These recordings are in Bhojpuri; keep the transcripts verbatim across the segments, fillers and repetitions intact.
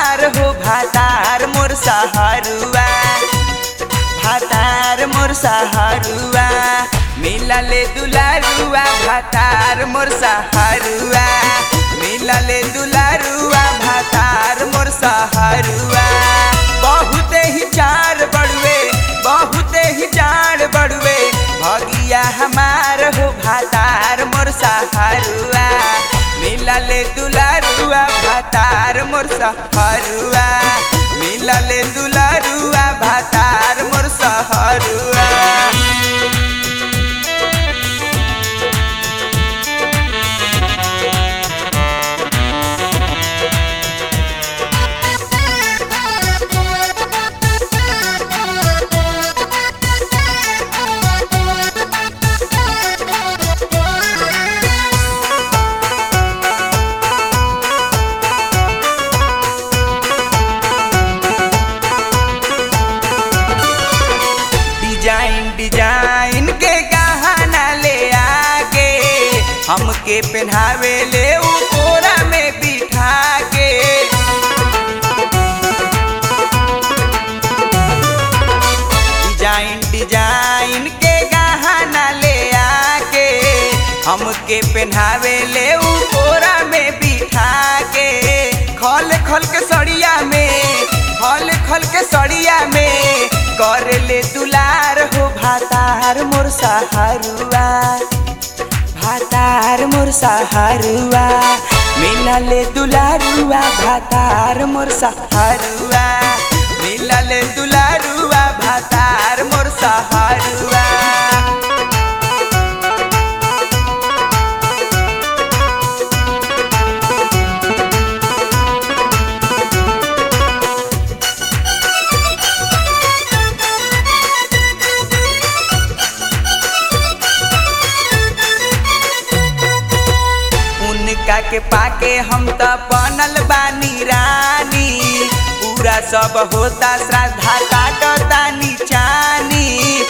हमार हो भातार मोर सहरुआ भातार मोर सहरुआ मिलले दुलारुआ भातार मोर सहरुआ मिलले दुलारुआ भातार मोर सहरुआ बहुत ही चार बड़ुए बहुत ही चार बड़ुए भगिया हमार हो भातार मोर सहरुआ मिलले दुलारुआ भातार मोर सहरुआ मिलले दुलारुआ भातार मोर सहरुआ। डिजाइन डिजाइन के गहना ले आके हमके पहनावे ले उ कोरा में बिठा के डिजाइन डिजाइन के गहना ले आके हमके पहनावे ले उ कोरा में बिठा के खल खल के सड़िया में खल खल के सड़िया में कर ले दुलार हो भातार मोर सहरुआ भातार मोर सहरुआ मिलले दुलारुआ भातार मोर सहरुआ मिलले दुलारुआ भातार मोर सहरुआ। उनका के पाके हम त बनल बानी रानी पूरा सब होता श्रद्धा काटतानी चानी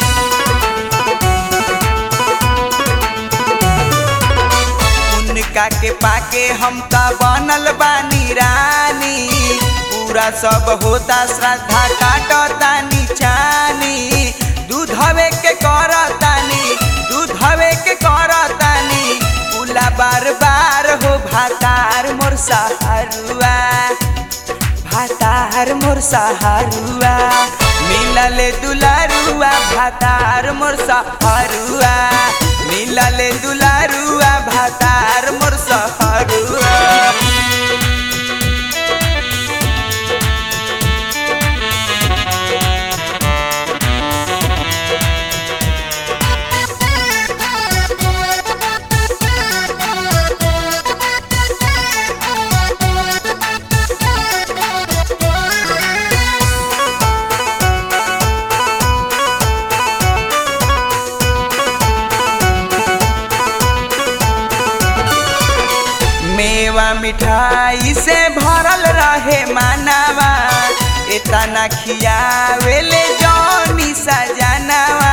उनका के पाके हम त बनल बानी रानी पूरा सब होता श्रद्धा काटतानी चानी दूधवे के करतानी दूधवे के करतानी बार बार हो भातार मोर सहरुआ भातार मोर सहरुआ मिलले दुलारुआ भातार मोर सहरुआ मिलले दुलारुआ भातार मोर सहरुआ। मेवा मिठाई से भरल रहे मानवा इतना खियावेले जौनी सजनवा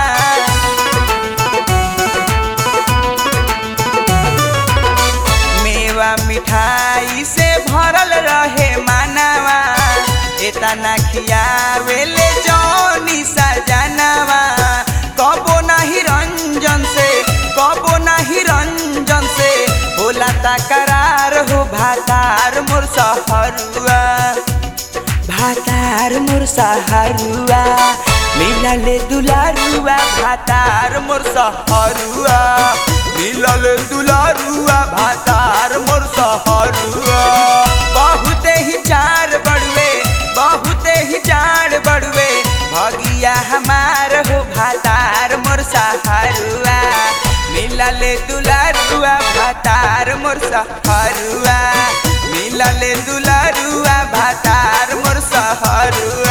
मेवा मिठाई से भरल रहे मानवा इतना खियावेले जौनी सजनवा कबो नहीं रंजन से कबो नहीं रंजन से होला तकरार हो भातार मोर सहरुआ भातार मोर सहरुआ मिलले दुलारुआ भातार मोर सहरुआ मिलले दुलारुआ भातार मोर सहरुआ बहुत ही चार बड़ुए बहुत ही चार बड़ुए भगिया हमार हो भातार मोर सहरुआ मिलले दुलारुआ भातार मोर सहरुआ मिलले दुलारुआ भातार मोर सहरुआ।